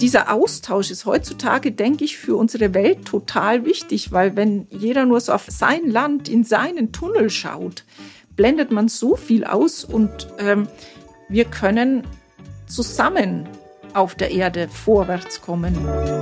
dieser Austausch ist heutzutage, denke ich, für unsere Welt total wichtig, weil wenn jeder nur so auf sein Land, in seinen Tunnel schaut, blendet man so viel aus und wir können zusammen auf der Erde vorwärts kommen.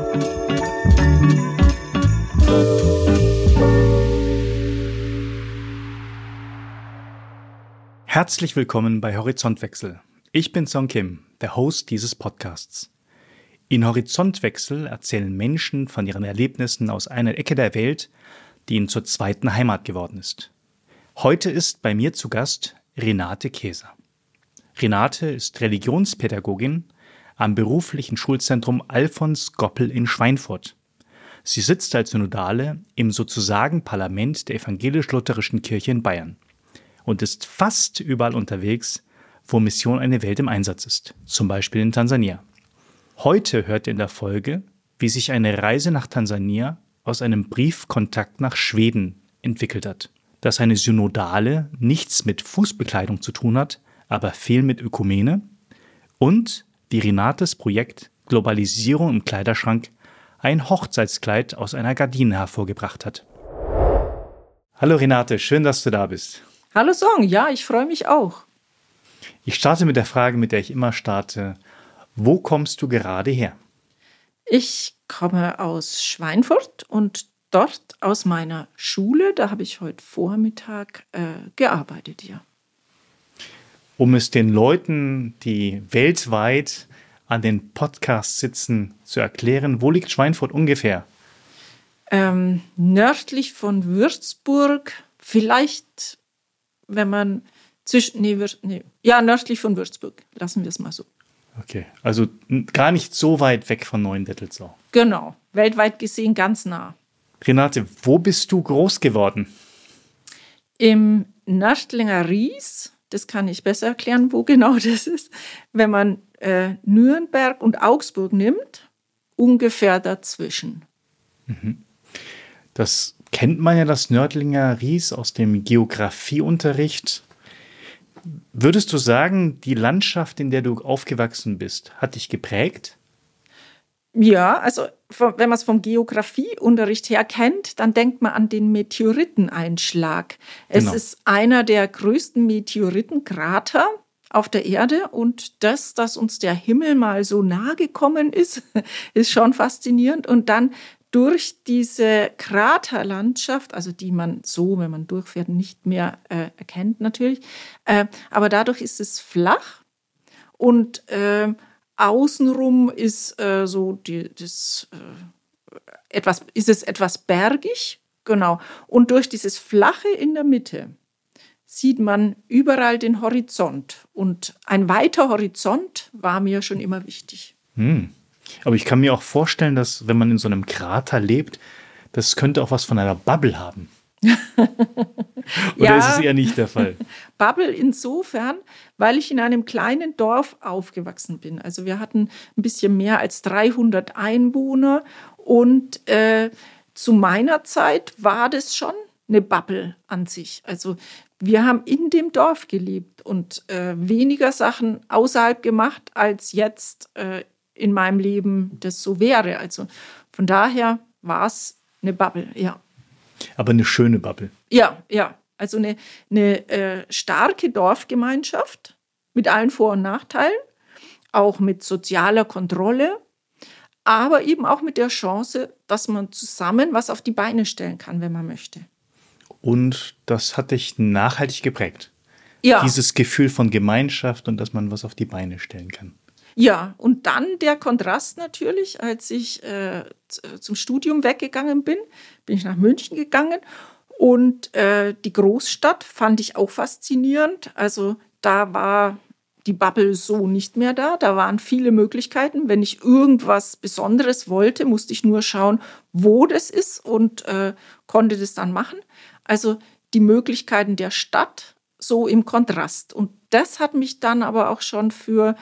Herzlich willkommen bei Horizontwechsel. Ich bin Song Kim, der Host dieses Podcasts. In Horizontwechsel erzählen Menschen von ihren Erlebnissen aus einer Ecke der Welt, die ihnen zur zweiten Heimat geworden ist. Heute ist bei mir zu Gast Renate Keser. Renate ist Religionspädagogin am beruflichen Schulzentrum Alfons Goppel in Schweinfurt. Sie sitzt als Synodale im sozusagen Parlament der evangelisch-lutherischen Kirche in Bayern und ist fast überall unterwegs, wo Mission eine Welt im Einsatz ist, zum Beispiel in Tansania. Heute hört ihr in der Folge, wie sich eine Reise nach Tansania aus einem Briefkontakt nach Schweden entwickelt hat, dass eine Synodale nichts mit Fußbekleidung zu tun hat, aber viel mit Ökumene und wie Renates Projekt Globalisierung im Kleiderschrank ein Hochzeitskleid aus einer Gardine hervorgebracht hat. Hallo Renate, schön, dass du da bist. Hallo Song, ja, ich freue mich auch. Ich starte mit der Frage, mit der ich immer starte. Wo kommst du gerade her? Ich komme aus Schweinfurt und dort aus meiner Schule, da habe ich heute Vormittag gearbeitet, ja. Um es den Leuten, die weltweit an den Podcasts sitzen, zu erklären, wo liegt Schweinfurt ungefähr? Nördlich von Würzburg, vielleicht, wenn man nördlich von Würzburg, lassen wir es mal so. Okay, also gar nicht so weit weg von Neuendettelsau. Genau, weltweit gesehen ganz nah. Renate, wo bist du groß geworden? Im Nördlinger Ries, das kann ich besser erklären, wo genau das ist. Wenn man Nürnberg und Augsburg nimmt, ungefähr dazwischen. Das kennt man ja, das Nördlinger Ries, aus dem Geografieunterricht. Würdest du sagen, die Landschaft, in der du aufgewachsen bist, hat dich geprägt? Ja, also wenn man es vom Geografieunterricht her kennt, dann denkt man an den Meteoriteneinschlag. Genau. Es ist einer der größten Meteoritenkrater auf der Erde und dass uns der Himmel mal so nahe gekommen ist, ist schon faszinierend. Und dann durch diese Kraterlandschaft, also die man so, wenn man durchfährt, nicht mehr erkennt natürlich, aber dadurch ist es flach und außenrum ist ist es etwas bergig, genau. Und durch dieses Flache in der Mitte sieht man überall den Horizont. Und ein weiter Horizont war mir schon immer wichtig. Aber ich kann mir auch vorstellen, dass wenn man in so einem Krater lebt, das könnte auch was von einer Bubble haben. Oder Ja, ist es eher nicht der Fall? Bubble insofern, weil ich in einem kleinen Dorf aufgewachsen bin. Also wir hatten ein bisschen mehr als 300 Einwohner und zu meiner Zeit war das schon eine Bubble an sich. Also wir haben in dem Dorf gelebt und weniger Sachen außerhalb gemacht, als jetzt in meinem Leben das so wäre. Also von daher war es eine Bubble, ja. Aber eine schöne Bubble. Ja. Also eine starke Dorfgemeinschaft mit allen Vor- und Nachteilen, auch mit sozialer Kontrolle, aber eben auch mit der Chance, dass man zusammen was auf die Beine stellen kann, wenn man möchte. Und das hat dich nachhaltig geprägt. Ja. Dieses Gefühl von Gemeinschaft und dass man was auf die Beine stellen kann. Ja, und dann der Kontrast natürlich, als ich zum Studium weggegangen bin ich nach München gegangen und die Großstadt fand ich auch faszinierend. Also da war die Bubble so nicht mehr da. Da waren viele Möglichkeiten. Wenn ich irgendwas Besonderes wollte, musste ich nur schauen, wo das ist und konnte das dann machen. Also die Möglichkeiten der Stadt so im Kontrast. Und das hat mich dann aber auch schon für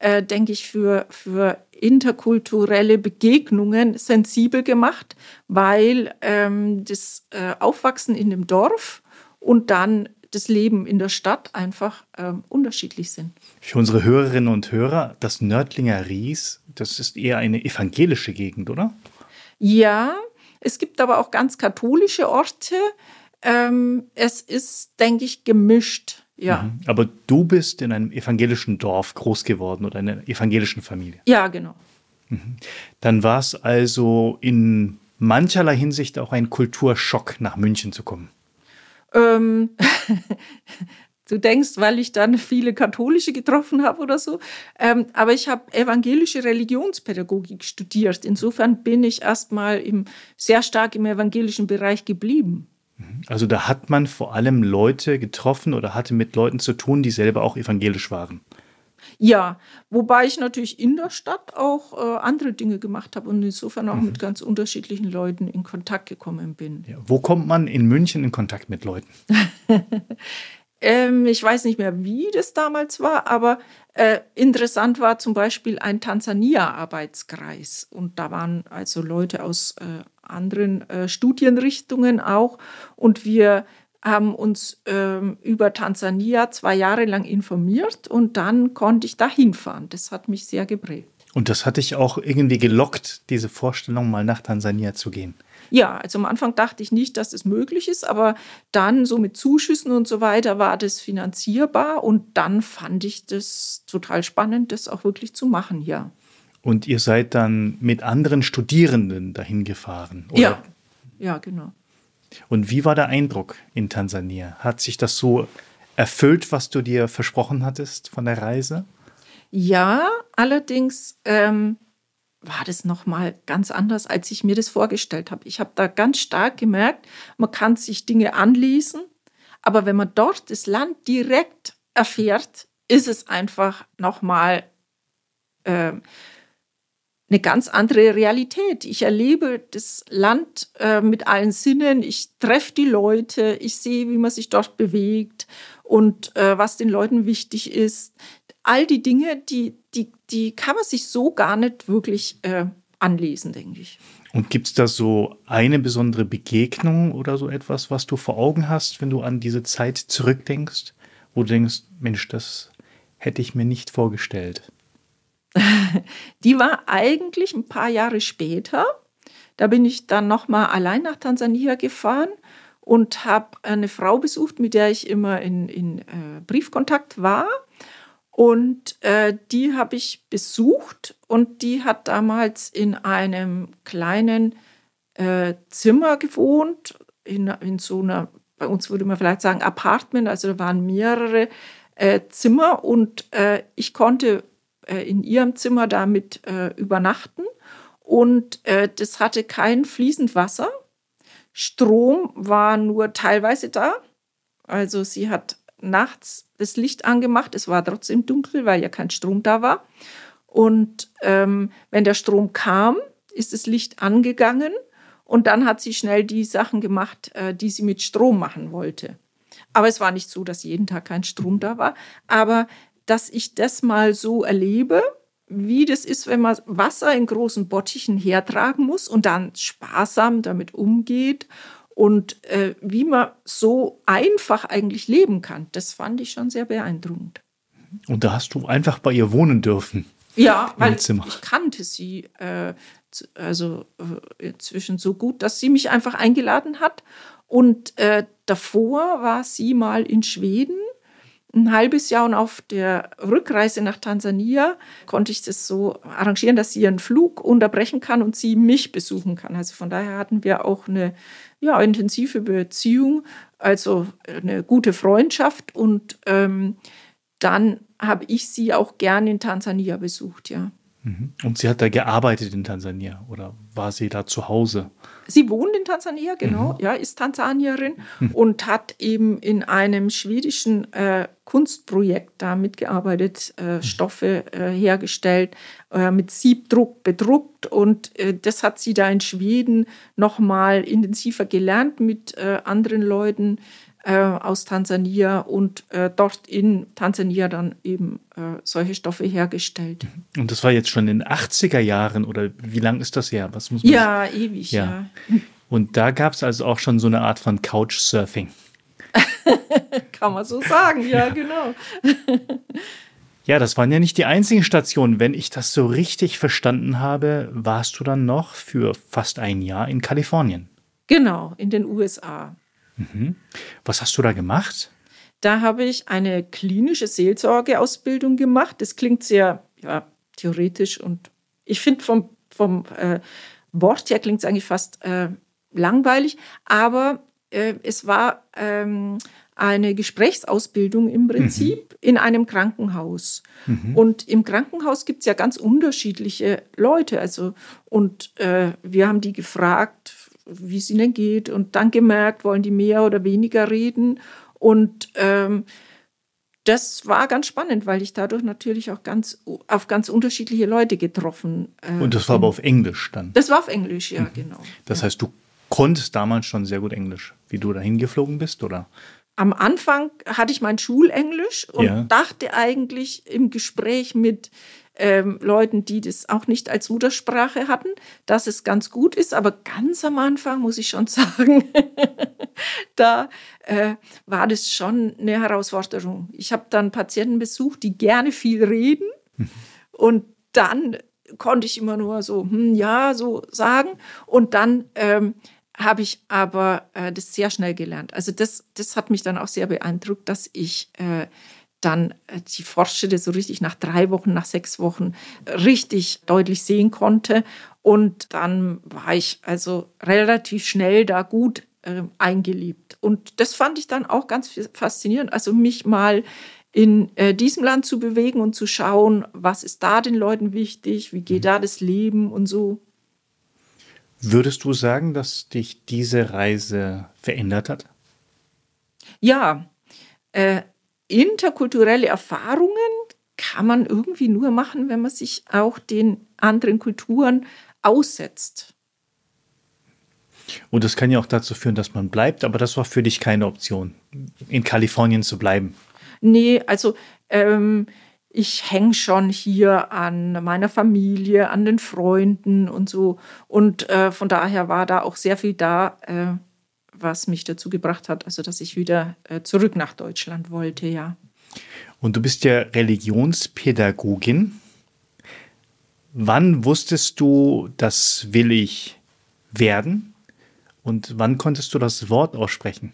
interkulturelle Begegnungen sensibel gemacht, weil das Aufwachsen in dem Dorf und dann das Leben in der Stadt einfach unterschiedlich sind. Für unsere Hörerinnen und Hörer, das Nördlinger Ries, das ist eher eine evangelische Gegend, oder? Ja, es gibt aber auch ganz katholische Orte. Es ist, denke ich, gemischt. Ja. Aber du bist in einem evangelischen Dorf groß geworden oder in einer evangelischen Familie. Ja, genau. Dann war es also in mancherlei Hinsicht auch ein Kulturschock, nach München zu kommen. Du denkst, weil ich dann viele Katholische getroffen habe oder so. Aber ich habe evangelische Religionspädagogik studiert. Insofern bin ich erstmal sehr stark im evangelischen Bereich geblieben. Also da hat man vor allem Leute getroffen oder hatte mit Leuten zu tun, die selber auch evangelisch waren. Ja, wobei ich natürlich in der Stadt auch andere Dinge gemacht habe und insofern auch mit ganz unterschiedlichen Leuten in Kontakt gekommen bin. Ja, wo kommt man in München in Kontakt mit Leuten? Ich weiß nicht mehr, wie das damals war, aber interessant war zum Beispiel ein Tansania-Arbeitskreis. Und da waren also Leute aus anderen Studienrichtungen auch. Und wir haben uns über Tansania 2 Jahre lang informiert und dann konnte ich da hinfahren. Das hat mich sehr geprägt. Und das hat dich auch irgendwie gelockt, diese Vorstellung, mal nach Tansania zu gehen? Ja, also am Anfang dachte ich nicht, dass das möglich ist, aber dann so mit Zuschüssen und so weiter war das finanzierbar und dann fand ich das total spannend, das auch wirklich zu machen, ja. Und ihr seid dann mit anderen Studierenden dahin gefahren, oder? Ja, genau. Und wie war der Eindruck in Tansania? Hat sich das so erfüllt, was du dir versprochen hattest von der Reise? Ja, allerdings war das nochmal ganz anders, als ich mir das vorgestellt habe. Ich habe da ganz stark gemerkt, man kann sich Dinge anlesen, aber wenn man dort das Land direkt erfährt, ist es einfach nochmal eine ganz andere Realität. Ich erlebe das Land mit allen Sinnen, ich treffe die Leute, ich sehe, wie man sich dort bewegt und was den Leuten wichtig ist. All die Dinge, die kann man sich so gar nicht wirklich anlesen, denke ich. Und gibt es da so eine besondere Begegnung oder so etwas, was du vor Augen hast, wenn du an diese Zeit zurückdenkst, wo du denkst, Mensch, das hätte ich mir nicht vorgestellt? Die war eigentlich ein paar Jahre später. Da bin ich dann nochmal allein nach Tansania gefahren und habe eine Frau besucht, mit der ich immer in Briefkontakt war. Und die habe ich besucht und die hat damals in einem kleinen Zimmer gewohnt, in so einer, bei uns würde man vielleicht sagen, Apartment, also da waren mehrere Zimmer und ich konnte in ihrem Zimmer damit übernachten und das hatte kein fließend Wasser. Strom war nur teilweise da, also sie hat nachts das Licht angemacht, es war trotzdem dunkel, weil ja kein Strom da war. Und wenn der Strom kam, ist das Licht angegangen und dann hat sie schnell die Sachen gemacht, die sie mit Strom machen wollte. Aber es war nicht so, dass jeden Tag kein Strom da war. Aber dass ich das mal so erlebe, wie das ist, wenn man Wasser in großen Bottichen hertragen muss und dann sparsam damit umgeht und wie man so einfach eigentlich leben kann, das fand ich schon sehr beeindruckend. Und da hast du einfach bei ihr wohnen dürfen? Ja, weil ich kannte sie inzwischen so gut, dass sie mich einfach eingeladen hat. Und davor war sie mal in Schweden, ein halbes Jahr, und auf der Rückreise nach Tansania konnte ich das so arrangieren, dass sie ihren Flug unterbrechen kann und sie mich besuchen kann. Also von daher hatten wir auch eine intensive Beziehung, also eine gute Freundschaft. Und dann habe ich sie auch gern in Tansania besucht, ja. Und sie hat da gearbeitet in Tansania oder war sie da zu Hause? Sie wohnt in Tansania, genau, ja, ist Tansanierin und hat eben in einem schwedischen Kunstprojekt da mitgearbeitet, Stoffe hergestellt, mit Siebdruck bedruckt und das hat sie da in Schweden nochmal intensiver gelernt mit anderen Leuten aus Tansania und dort in Tansania dann eben solche Stoffe hergestellt. Und das war jetzt schon in den 80er Jahren oder wie lang ist das her? Was muss man ewig, ja. Und da gab es also auch schon so eine Art von Couchsurfing. Kann man so sagen, ja, genau. Ja, das waren ja nicht die einzigen Stationen. Wenn ich das so richtig verstanden habe, warst du dann noch für fast ein Jahr in Kalifornien. Genau, in den USA. Was hast du da gemacht? Da habe ich eine klinische Seelsorgeausbildung gemacht. Das klingt sehr theoretisch und ich finde vom Wort her klingt es eigentlich fast langweilig, aber es war eine Gesprächsausbildung im Prinzip in einem Krankenhaus. Und im Krankenhaus gibt es ja ganz unterschiedliche Leute. Und wir haben die gefragt, wie es ihnen geht und dann gemerkt, wollen die mehr oder weniger reden. Und das war ganz spannend, weil ich dadurch natürlich auch auf ganz unterschiedliche Leute getroffen habe. Und das war aber auf Englisch dann? Das war auf Englisch, ja, genau. Das heißt, du konntest damals schon sehr gut Englisch, wie du dahin geflogen bist, oder? Am Anfang hatte ich mein Schulenglisch und dachte eigentlich im Gespräch mit Leuten, die das auch nicht als Muttersprache hatten, dass es ganz gut ist. Aber ganz am Anfang, muss ich schon sagen, da war das schon eine Herausforderung. Ich habe dann Patienten besucht, die gerne viel reden. Und dann konnte ich immer nur so, so sagen. Und dann habe ich aber das sehr schnell gelernt. Also das hat mich dann auch sehr beeindruckt, dass ich dann die Fortschritte so richtig nach 3 Wochen, nach 6 Wochen richtig deutlich sehen konnte. Und dann war ich also relativ schnell da gut eingelebt. Und das fand ich dann auch ganz faszinierend. Also mich mal in diesem Land zu bewegen und zu schauen, was ist da den Leuten wichtig, wie geht da das Leben und so. Würdest du sagen, dass dich diese Reise verändert hat? Ja, interkulturelle Erfahrungen kann man irgendwie nur machen, wenn man sich auch den anderen Kulturen aussetzt. Und das kann ja auch dazu führen, dass man bleibt, aber das war für dich keine Option, in Kalifornien zu bleiben. Nee, also ich hänge schon hier an meiner Familie, an den Freunden und so. Und von daher war da auch sehr viel da, was mich dazu gebracht hat, also dass ich wieder zurück nach Deutschland wollte, ja. Und du bist ja Religionspädagogin. Wann wusstest du, das will ich werden? Und wann konntest du das Wort aussprechen?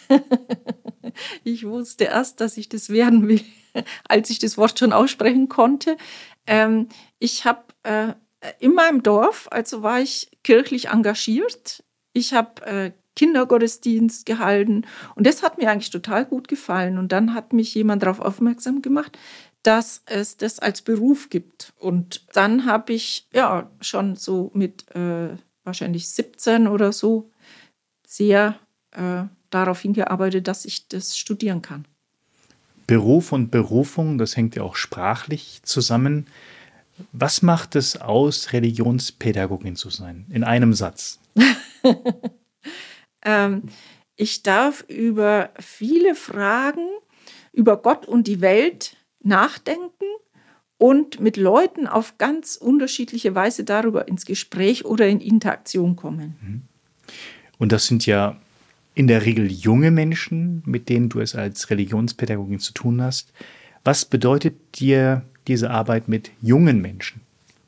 Ich wusste erst, dass ich das werden will, als ich das Wort schon aussprechen konnte. Ich habe in meinem Dorf, also war ich kirchlich engagiert. Ich habe Kindergottesdienst gehalten und das hat mir eigentlich total gut gefallen. Und dann hat mich jemand darauf aufmerksam gemacht, dass es das als Beruf gibt. Und dann habe ich schon so mit wahrscheinlich 17 oder so sehr darauf hingearbeitet, dass ich das studieren kann. Beruf und Berufung, das hängt ja auch sprachlich zusammen. Was macht es aus, Religionspädagogin zu sein? In einem Satz. Ich darf über viele Fragen über Gott und die Welt nachdenken und mit Leuten auf ganz unterschiedliche Weise darüber ins Gespräch oder in Interaktion kommen. Und das sind ja in der Regel junge Menschen, mit denen du es als Religionspädagogin zu tun hast. Was bedeutet dir diese Arbeit mit jungen Menschen?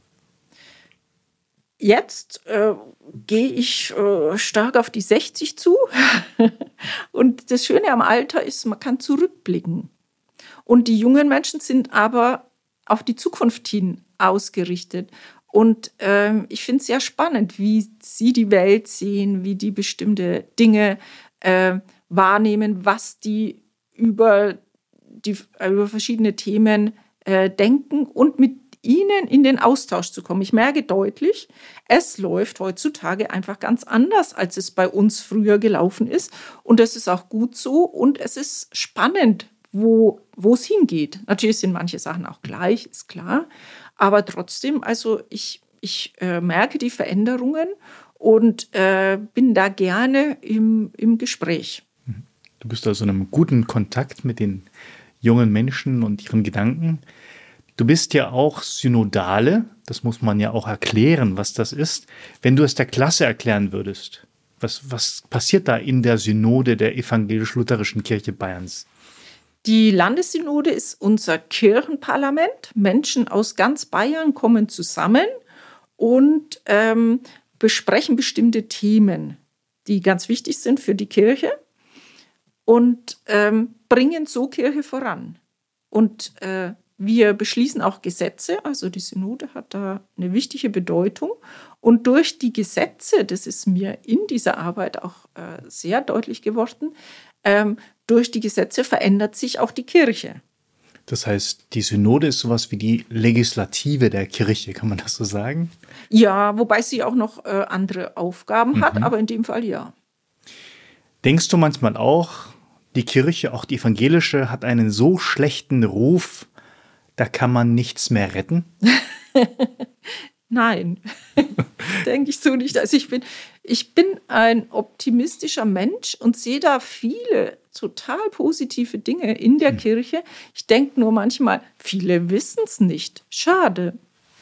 Jetzt gehe ich stark auf die 60 zu. Und das Schöne am Alter ist, man kann zurückblicken. Und die jungen Menschen sind aber auf die Zukunft hin ausgerichtet. Und ich finde es sehr spannend, wie sie die Welt sehen, wie die bestimmte Dinge wahrnehmen, was die über verschiedene Themen denken und mit ihnen in den Austausch zu kommen. Ich merke deutlich, es läuft heutzutage einfach ganz anders, als es bei uns früher gelaufen ist. Und das ist auch gut so und es ist spannend, wo es hingeht. Natürlich sind manche Sachen auch gleich, ist klar. Aber trotzdem, also ich merke die Veränderungen und bin da gerne im Gespräch. Du bist also in einem guten Kontakt mit den jungen Menschen und ihren Gedanken. Du bist ja auch Synodale, das muss man ja auch erklären, was das ist. Wenn du es der Klasse erklären würdest, Was passiert da in der Synode der Evangelisch-Lutherischen Kirche Bayerns? Die Landessynode ist unser Kirchenparlament. Menschen aus ganz Bayern kommen zusammen und besprechen bestimmte Themen, die ganz wichtig sind für die Kirche und bringen so Kirche voran. Und wir beschließen auch Gesetze, also die Synode hat da eine wichtige Bedeutung. Und durch die Gesetze, das ist mir in dieser Arbeit auch sehr deutlich geworden, durch die Gesetze verändert sich auch die Kirche. Das heißt, die Synode ist sowas wie die Legislative der Kirche, kann man das so sagen? Ja, wobei sie auch noch andere Aufgaben hat, aber in dem Fall ja. Denkst du manchmal auch, die Kirche, auch die evangelische, hat einen so schlechten Ruf, da kann man nichts mehr retten? Nein, denke ich so nicht. Also ich bin ein optimistischer Mensch und sehe da viele total positive Dinge in der Kirche. Ich denke nur manchmal, viele wissen es nicht. Schade.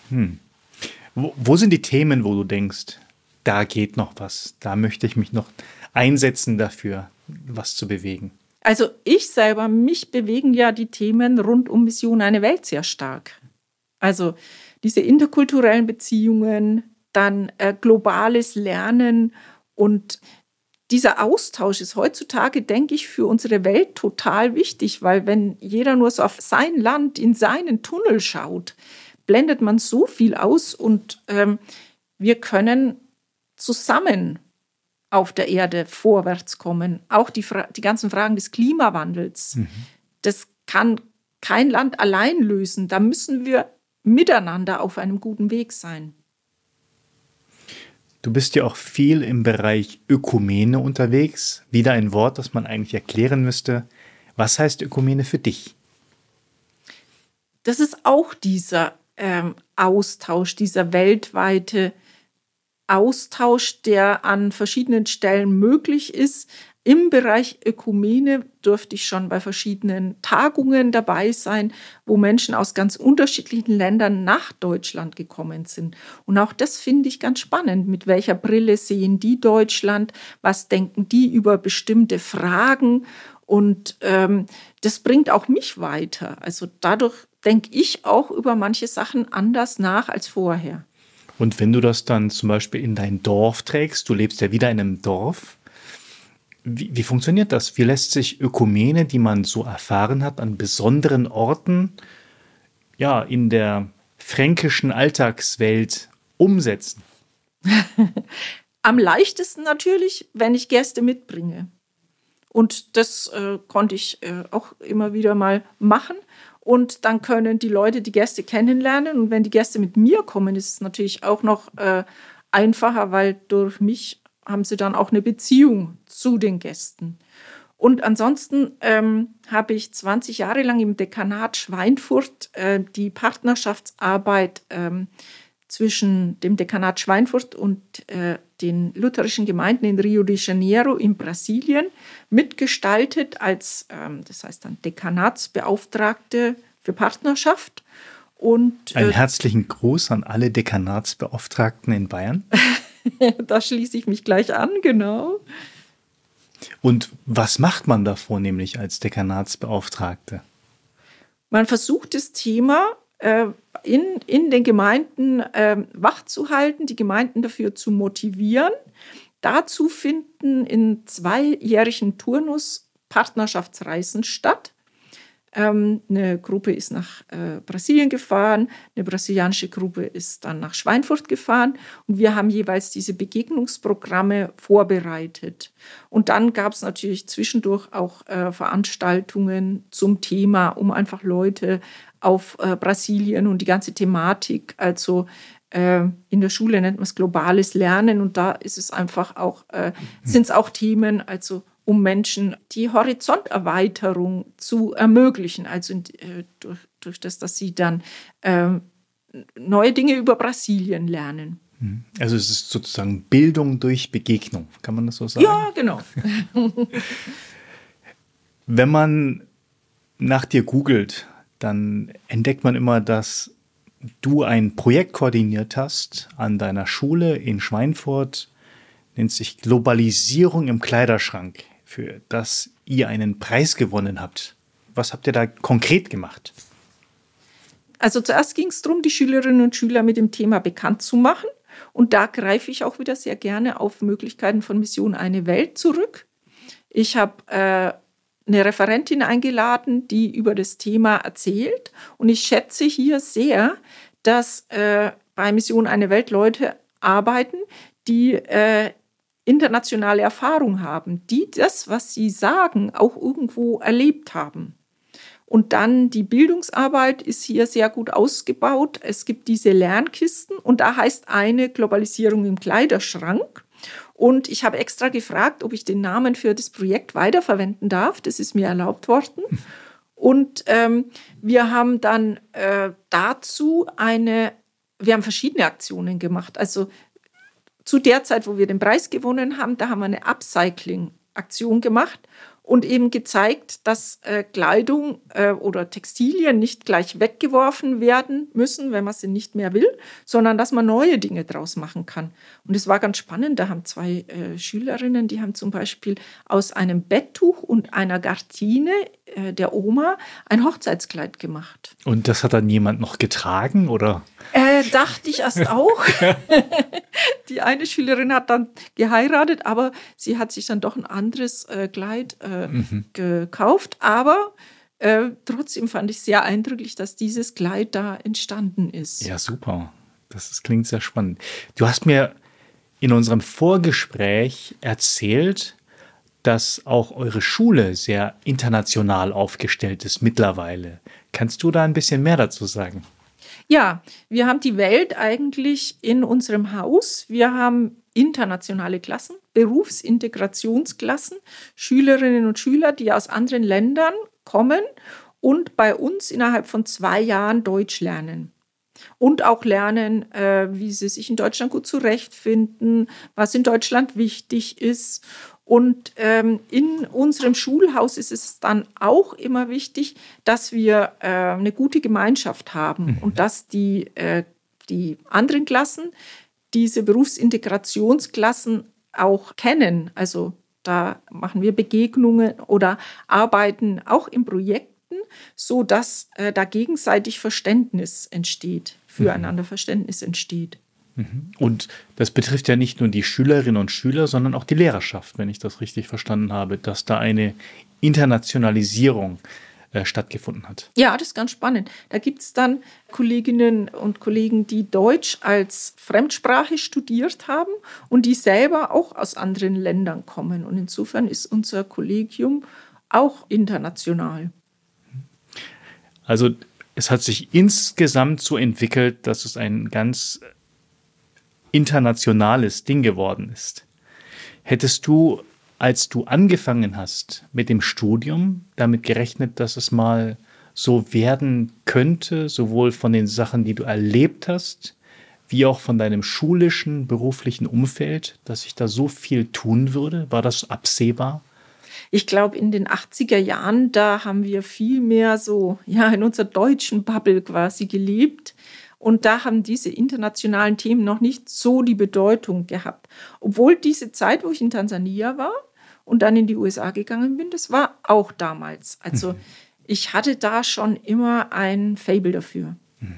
Wo sind die Themen, wo du denkst, da geht noch was, da möchte ich mich noch einsetzen dafür, was zu bewegen? Also mich bewegen ja die Themen rund um Mission eine Welt sehr stark. Also diese interkulturellen Beziehungen, dann globales Lernen und dieser Austausch ist heutzutage, denke ich, für unsere Welt total wichtig, weil wenn jeder nur so auf sein Land, in seinen Tunnel schaut, blendet man so viel aus und wir können zusammen auf der Erde vorwärts kommen. Auch die ganzen Fragen des Klimawandels, das kann kein Land allein lösen. Da müssen wir miteinander auf einem guten Weg sein. Du bist ja auch viel im Bereich Ökumene unterwegs. Wieder ein Wort, das man eigentlich erklären müsste. Was heißt Ökumene für dich? Das ist auch dieser Austausch, dieser weltweite Austausch, der an verschiedenen Stellen möglich ist. Im Bereich Ökumene durfte ich schon bei verschiedenen Tagungen dabei sein, wo Menschen aus ganz unterschiedlichen Ländern nach Deutschland gekommen sind. Und auch das finde ich ganz spannend. Mit welcher Brille sehen die Deutschland? Was denken die über bestimmte Fragen? Und das bringt auch mich weiter. Also dadurch denke ich auch über manche Sachen anders nach als vorher. Und wenn du das dann zum Beispiel in dein Dorf trägst, du lebst ja wieder in einem Dorf, wie funktioniert das? Wie lässt sich Ökumene, die man so erfahren hat, an besonderen Orten, ja, in der fränkischen Alltagswelt umsetzen? Am leichtesten natürlich, wenn ich Gäste mitbringe. Und das konnte ich auch immer wieder mal machen. Und dann können die Leute die Gäste kennenlernen. Und wenn die Gäste mit mir kommen, ist es natürlich auch noch einfacher, weil durch mich haben sie dann auch eine Beziehung zu den Gästen. Und ansonsten habe ich 20 Jahre lang im Dekanat Schweinfurt die Partnerschaftsarbeit zwischen dem Dekanat Schweinfurt und den lutherischen Gemeinden in Rio de Janeiro in Brasilien mitgestaltet als, das heißt dann Dekanatsbeauftragte für Partnerschaft. Und einen herzlichen Gruß an alle Dekanatsbeauftragten in Bayern. Da schließe ich mich gleich an, genau. Und was macht man da vornehmlich als Dekanatsbeauftragte? Man versucht das Thema in den Gemeinden wachzuhalten, die Gemeinden dafür zu motivieren. Dazu finden in 2-jährigen Turnus Partnerschaftsreisen statt. Eine Gruppe ist nach Brasilien gefahren, eine brasilianische Gruppe ist dann nach Schweinfurt gefahren und wir haben jeweils diese Begegnungsprogramme vorbereitet. Und dann gab es natürlich zwischendurch auch Veranstaltungen zum Thema, um einfach Leute auf Brasilien und die ganze Thematik, also in der Schule nennt man es globales Lernen und da ist es einfach auch, sind es auch Themen, also um Menschen die Horizonterweiterung zu ermöglichen, also durch das, dass sie dann neue Dinge über Brasilien lernen. Also es ist sozusagen Bildung durch Begegnung, kann man das so sagen? Ja, genau. Wenn man nach dir googelt, dann entdeckt man immer, dass du ein Projekt koordiniert hast an deiner Schule in Schweinfurt nennt sich Globalisierung im Kleiderschrank, für das ihr einen Preis gewonnen habt. Was habt ihr da konkret gemacht? Also zuerst ging es darum, die Schülerinnen und Schüler mit dem Thema bekannt zu machen. Und da greife ich auch wieder sehr gerne auf Möglichkeiten von Mission Eine Welt zurück. Ich habe eine Referentin eingeladen, die über das Thema erzählt. Und ich schätze hier sehr, dass bei Mission Eine Welt Leute arbeiten, die internationale Erfahrung haben, die das, was sie sagen, auch irgendwo erlebt haben. Und dann die Bildungsarbeit ist hier sehr gut ausgebaut. Es gibt diese Lernkisten und da heißt eine Globalisierung im Kleiderschrank. Und ich habe extra gefragt, ob ich den Namen für das Projekt weiterverwenden darf. Das ist mir erlaubt worden. Und wir haben dann dazu wir haben verschiedene Aktionen gemacht. Also zu der Zeit, wo wir den Preis gewonnen haben, da haben wir eine Upcycling-Aktion gemacht und eben gezeigt, dass Kleidung oder Textilien nicht gleich weggeworfen werden müssen, wenn man sie nicht mehr will, sondern dass man neue Dinge draus machen kann. Und es war ganz spannend, da haben zwei Schülerinnen, die haben zum Beispiel aus einem Betttuch und einer Gardine der Oma ein Hochzeitskleid gemacht. Und das hat dann jemand noch getragen, oder? Dachte ich erst auch. Die eine Schülerin hat dann geheiratet, aber sie hat sich dann doch ein anderes Kleid gekauft. Aber trotzdem fand ich sehr eindrücklich, dass dieses Kleid da entstanden ist. Ja, super. Das klingt sehr spannend. Du hast mir in unserem Vorgespräch erzählt, dass auch eure Schule sehr international aufgestellt ist mittlerweile. Kannst du da ein bisschen mehr dazu sagen? Ja, wir haben die Welt eigentlich in unserem Haus. Wir haben internationale Klassen, Berufsintegrationsklassen, Schülerinnen und Schüler, die aus anderen Ländern kommen und bei uns innerhalb von 2 Jahren Deutsch lernen. Und auch lernen, wie sie sich in Deutschland gut zurechtfinden, was in Deutschland wichtig ist. Und in unserem Schulhaus ist es dann auch immer wichtig, dass wir eine gute Gemeinschaft haben und dass die anderen Klassen diese Berufsintegrationsklassen auch kennen. Also da machen wir Begegnungen oder arbeiten auch in Projekten, sodass da gegenseitig Verständnis entsteht, füreinander Verständnis entsteht. Und das betrifft ja nicht nur die Schülerinnen und Schüler, sondern auch die Lehrerschaft, wenn ich das richtig verstanden habe, dass da eine Internationalisierung stattgefunden hat. Ja, das ist ganz spannend. Da gibt es dann Kolleginnen und Kollegen, die Deutsch als Fremdsprache studiert haben und die selber auch aus anderen Ländern kommen. Und insofern ist unser Kollegium auch international. Also es hat sich insgesamt so entwickelt, dass es ein ganz internationales Ding geworden ist. Hättest du, als du angefangen hast mit dem Studium, damit gerechnet, dass es mal so werden könnte, sowohl von den Sachen, die du erlebt hast, wie auch von deinem schulischen, beruflichen Umfeld, dass sich da so viel tun würde? War das absehbar? Ich glaube, in den 80er Jahren, da haben wir viel mehr so in unserer deutschen Bubble quasi gelebt. Und da haben diese internationalen Themen noch nicht so die Bedeutung gehabt. Obwohl diese Zeit, wo ich in Tansania war und dann in die USA gegangen bin, das war auch damals. Also ich hatte da schon immer ein Faible dafür.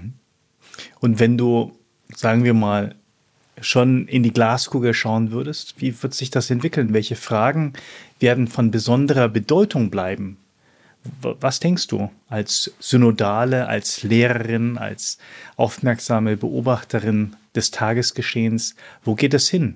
Und wenn du, sagen wir mal, schon in die Glaskugel schauen würdest, wie wird sich das entwickeln? Welche Fragen werden von besonderer Bedeutung bleiben? Was denkst du als Synodale, als Lehrerin, als aufmerksame Beobachterin des Tagesgeschehens? Wo geht es hin?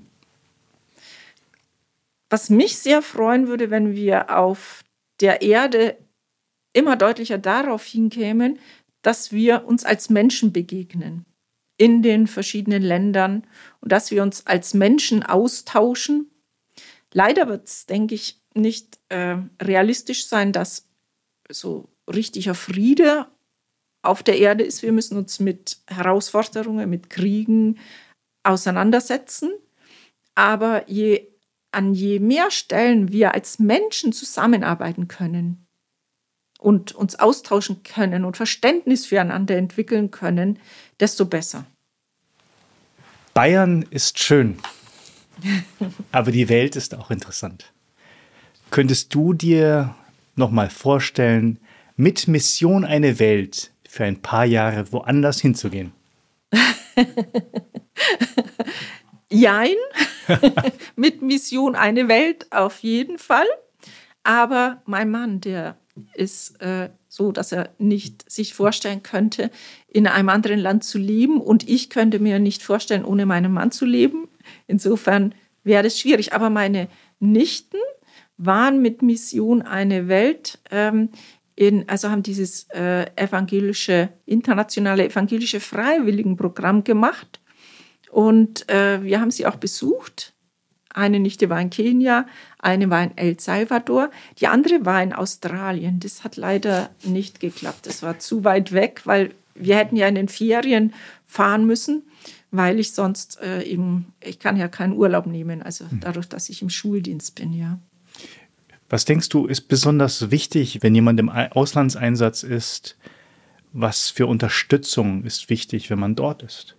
Was mich sehr freuen würde, wenn wir auf der Erde immer deutlicher darauf hinkämen, dass wir uns als Menschen begegnen in den verschiedenen Ländern und dass wir uns als Menschen austauschen. Leider wird es, denke ich, nicht realistisch sein, dass so richtiger Friede auf der Erde ist. Wir müssen uns mit Herausforderungen, mit Kriegen auseinandersetzen. Aber an je mehr Stellen wir als Menschen zusammenarbeiten können und uns austauschen können und Verständnis füreinander entwickeln können, desto besser. Bayern ist schön. Aber die Welt ist auch interessant. Könntest du dir noch mal vorstellen, mit Mission eine Welt für ein paar Jahre woanders hinzugehen? Jein, mit Mission eine Welt auf jeden Fall. Aber mein Mann, der ist so, dass er nicht sich vorstellen könnte, in einem anderen Land zu leben. Und ich könnte mir nicht vorstellen, ohne meinen Mann zu leben. Insofern wäre das schwierig. Aber meine Nichten waren mit Mission eine Welt, also haben dieses internationale evangelische Freiwilligenprogramm gemacht. Und wir haben sie auch besucht. Eine Nichte war in Kenia, eine war in El Salvador, die andere war in Australien. Das hat leider nicht geklappt. Das war zu weit weg, weil wir hätten ja in den Ferien fahren müssen, weil ich sonst ich kann ja keinen Urlaub nehmen, also dadurch, dass ich im Schuldienst bin, ja. Was denkst du, ist besonders wichtig, wenn jemand im Auslandseinsatz ist? Was für Unterstützung ist wichtig, wenn man dort ist?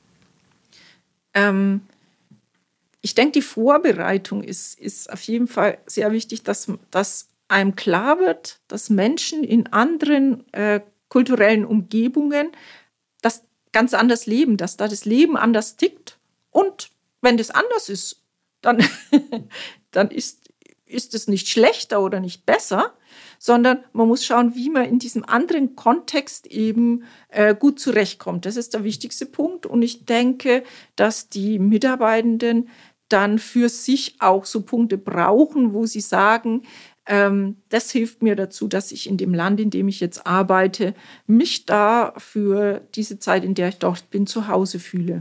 Ich denke, die Vorbereitung ist auf jeden Fall sehr wichtig, dass einem klar wird, dass Menschen in anderen kulturellen Umgebungen das ganz anders leben, dass da das Leben anders tickt. Und wenn das anders ist, dann ist es nicht schlechter oder nicht besser, sondern man muss schauen, wie man in diesem anderen Kontext eben gut zurechtkommt. Das ist der wichtigste Punkt. Und ich denke, dass die Mitarbeitenden dann für sich auch so Punkte brauchen, wo sie sagen, das hilft mir dazu, dass ich in dem Land, in dem ich jetzt arbeite, mich da für diese Zeit, in der ich dort bin, zu Hause fühle.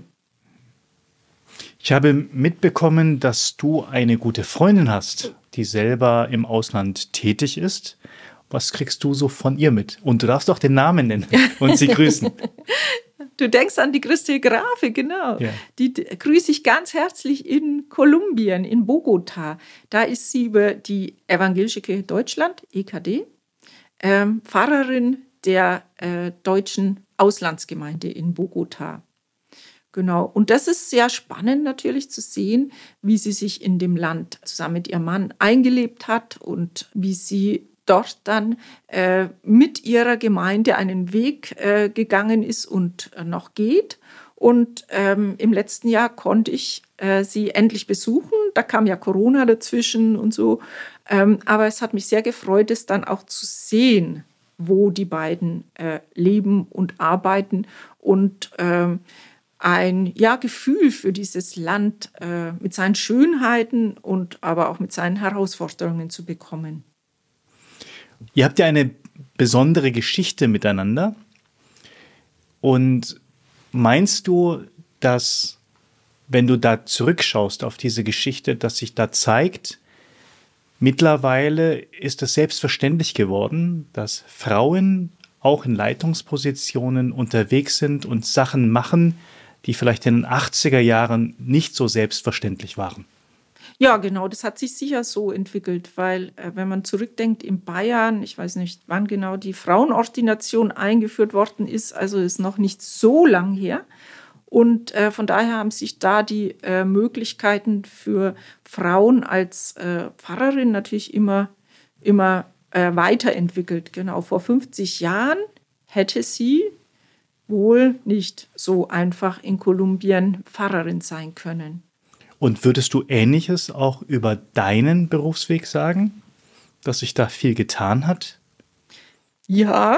Ich habe mitbekommen, dass du eine gute Freundin hast, die selber im Ausland tätig ist. Was kriegst du so von ihr mit? Und du darfst doch den Namen nennen und sie grüßen. Du denkst an die Christel Grafe, genau. Ja. Die grüße ich ganz herzlich in Kolumbien, in Bogotá. Da ist sie über die Evangelische Kirche Deutschland, EKD, Pfarrerin der deutschen Auslandsgemeinde in Bogotá. Genau. Und das ist sehr spannend natürlich zu sehen, wie sie sich in dem Land zusammen mit ihrem Mann eingelebt hat und wie sie dort dann mit ihrer Gemeinde einen Weg gegangen ist und noch geht. Und im letzten Jahr konnte ich sie endlich besuchen. Da kam ja Corona dazwischen und so. Aber es hat mich sehr gefreut, es dann auch zu sehen, wo die beiden leben und arbeiten und ein Gefühl für dieses Land mit seinen Schönheiten und aber auch mit seinen Herausforderungen zu bekommen. Ihr habt ja eine besondere Geschichte miteinander. Und meinst du, dass, wenn du da zurückschaust auf diese Geschichte, dass sich da zeigt, mittlerweile ist es selbstverständlich geworden, dass Frauen auch in Leitungspositionen unterwegs sind und Sachen machen, die vielleicht in den 80er Jahren nicht so selbstverständlich waren? Ja, genau, das hat sich sicher so entwickelt, weil wenn man zurückdenkt, in Bayern, ich weiß nicht, wann genau die Frauenordination eingeführt worden ist, also ist noch nicht so lang her. Und von daher haben sich da die Möglichkeiten für Frauen als Pfarrerin natürlich immer weiterentwickelt. Genau, vor 50 Jahren hätte sie wohl nicht so einfach in Kolumbien Pfarrerin sein können. Und würdest du Ähnliches auch über deinen Berufsweg sagen, dass sich da viel getan hat? Ja,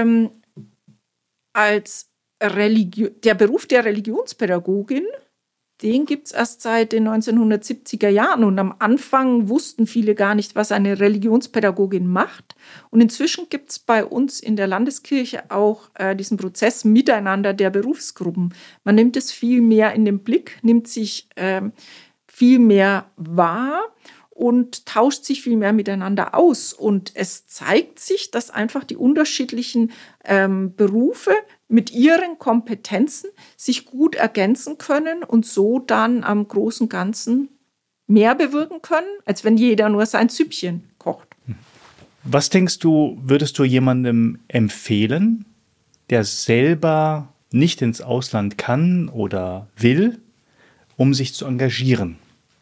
der Beruf der Religionspädagogin, den gibt es erst seit den 1970er Jahren. Und am Anfang wussten viele gar nicht, was eine Religionspädagogin macht. Und inzwischen gibt es bei uns in der Landeskirche auch diesen Prozess miteinander der Berufsgruppen. Man nimmt es viel mehr in den Blick, nimmt sich viel mehr wahr und tauscht sich viel mehr miteinander aus. Und es zeigt sich, dass einfach die unterschiedlichen Berufe mit ihren Kompetenzen sich gut ergänzen können und so dann am großen Ganzen mehr bewirken können, als wenn jeder nur sein Süppchen kocht. Was denkst du, würdest du jemandem empfehlen, der selber nicht ins Ausland kann oder will, um sich zu engagieren?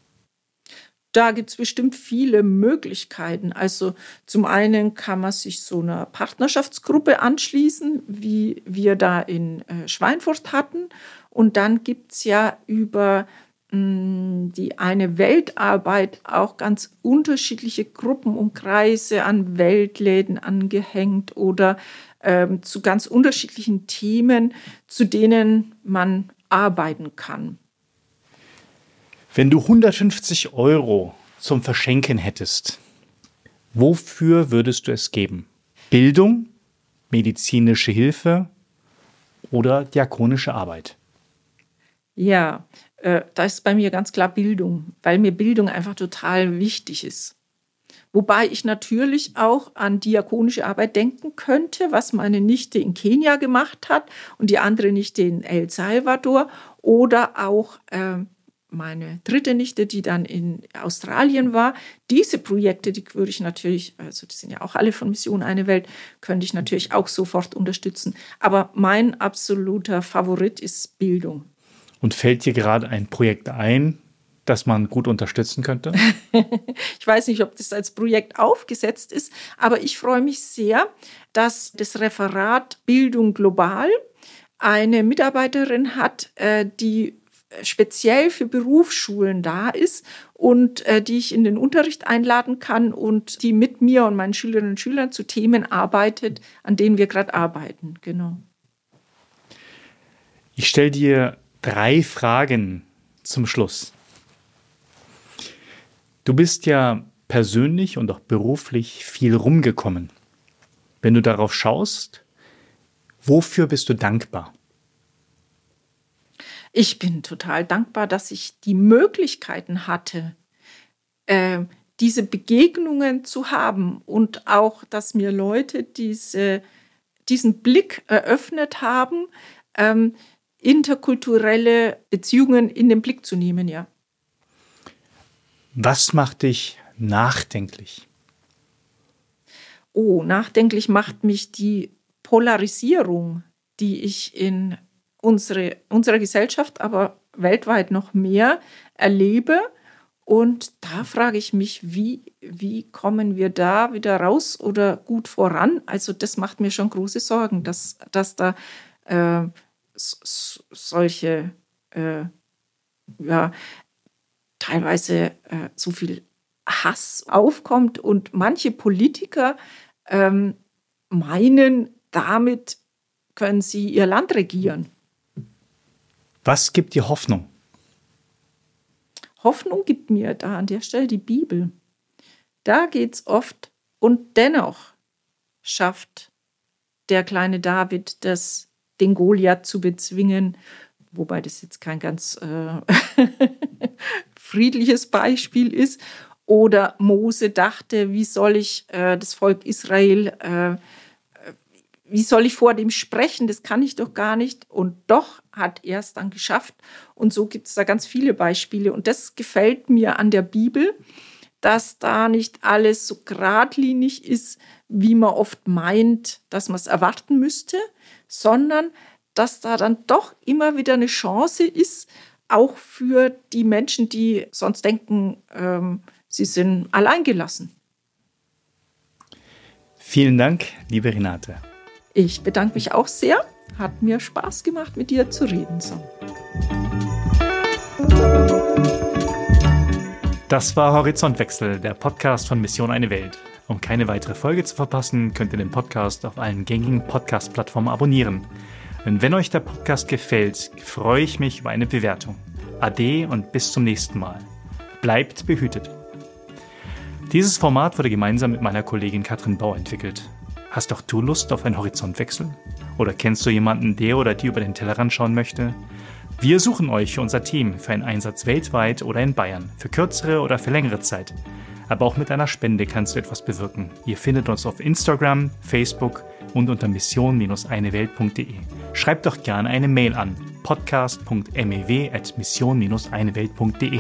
Da gibt es bestimmt viele Möglichkeiten. Also zum einen kann man sich so einer Partnerschaftsgruppe anschließen, wie wir da in Schweinfurt hatten. Und dann gibt es ja über die eine Weltarbeit auch ganz unterschiedliche Gruppen und Kreise an Weltläden angehängt oder zu ganz unterschiedlichen Themen, zu denen man arbeiten kann. Wenn du 150 € zum Verschenken hättest, wofür würdest du es geben? Bildung, medizinische Hilfe oder diakonische Arbeit? Ja, da ist bei mir ganz klar Bildung, weil mir Bildung einfach total wichtig ist. Wobei ich natürlich auch an diakonische Arbeit denken könnte, was meine Nichte in Kenia gemacht hat und die andere Nichte in El Salvador oder auch meine dritte Nichte, die dann in Australien war. Diese Projekte, die würde ich natürlich, also die sind ja auch alle von Mission Eine Welt, könnte ich natürlich auch sofort unterstützen. Aber mein absoluter Favorit ist Bildung. Und fällt dir gerade ein Projekt ein, das man gut unterstützen könnte? Ich weiß nicht, ob das als Projekt aufgesetzt ist, aber ich freue mich sehr, dass das Referat Bildung global eine Mitarbeiterin hat, die speziell für Berufsschulen da ist und die ich in den Unterricht einladen kann und die mit mir und meinen Schülerinnen und Schülern zu Themen arbeitet, an denen wir gerade arbeiten. Genau. Ich stelle dir 3 Fragen zum Schluss. Du bist ja persönlich und auch beruflich viel rumgekommen. Wenn du darauf schaust, wofür bist du dankbar? Ich bin total dankbar, dass ich die Möglichkeiten hatte, diese Begegnungen zu haben und auch, dass mir Leute diesen Blick eröffnet haben, interkulturelle Beziehungen in den Blick zu nehmen, ja. Was macht dich nachdenklich? Oh, nachdenklich macht mich die Polarisierung, die ich in unserer Gesellschaft, aber weltweit noch mehr erlebe. Und da frage ich mich, wie kommen wir da wieder raus oder gut voran? Also das macht mir schon große Sorgen, dass da solche, teilweise so viel Hass aufkommt und manche Politiker meinen, damit können sie ihr Land regieren. Was gibt dir Hoffnung? Hoffnung gibt mir da an der Stelle die Bibel. Da geht es oft und dennoch schafft der kleine David den Goliath zu bezwingen, wobei das jetzt kein ganz friedliches Beispiel ist. Oder Mose dachte, wie soll ich das Volk Israel, wie soll ich vor dem sprechen? Das kann ich doch gar nicht. Und doch hat er es dann geschafft. Und so gibt es da ganz viele Beispiele. Und das gefällt mir an der Bibel, dass da nicht alles so geradlinig ist, wie man oft meint, dass man es erwarten müsste, sondern dass da dann doch immer wieder eine Chance ist, auch für die Menschen, die sonst denken, sie sind alleingelassen. Vielen Dank, liebe Renate. Ich bedanke mich auch sehr. Hat mir Spaß gemacht, mit dir zu reden. So. Das war Horizontwechsel, der Podcast von Mission Eine Welt. Um keine weitere Folge zu verpassen, könnt ihr den Podcast auf allen gängigen Podcast-Plattformen abonnieren. Und wenn euch der Podcast gefällt, freue ich mich über eine Bewertung. Ade und bis zum nächsten Mal. Bleibt behütet. Dieses Format wurde gemeinsam mit meiner Kollegin Katrin Bau entwickelt. Hast auch du Lust auf einen Horizontwechsel? Oder kennst du jemanden, der oder die über den Tellerrand schauen möchte? Wir suchen euch für unser Team für einen Einsatz weltweit oder in Bayern, für kürzere oder für längere Zeit. Aber auch mit einer Spende kannst du etwas bewirken. Ihr findet uns auf Instagram, Facebook und unter mission-einewelt.de. Schreibt doch gerne eine Mail an podcast.mew@mission-einewelt.de.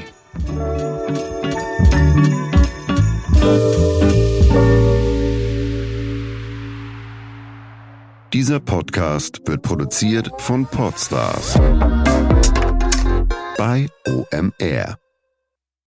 Dieser Podcast wird produziert von Podstars bei OMR.